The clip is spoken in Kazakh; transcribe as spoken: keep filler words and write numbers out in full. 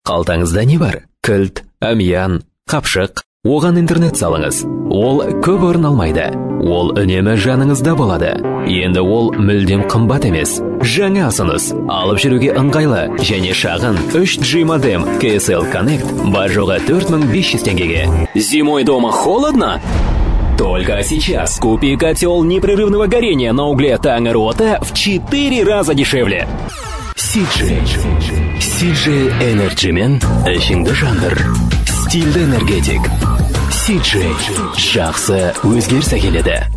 Қалтаңызда не бар? Кілт, әмиян, қапшық. Оған интернет салыңыз. Ол көп орын алмайды. Ол үнемі жаныңызда болады. Енді ол мүлдем қымбат емес. Жаңа ұсыныс. Алып жүруге ыңғайлы және шағын үш джи модем кей эс эл Connect бар жоғы төрт мың бес жүз теңгеге. Зимой дома холодно? Только сейчас купи котел непрерывного горения на угле Тангеруота в четыре раза дешевле. си джей. си джей Energy мен ішіңді жандыр. Стильді энергетик. си джей. Жақсы өзгерсе келеді.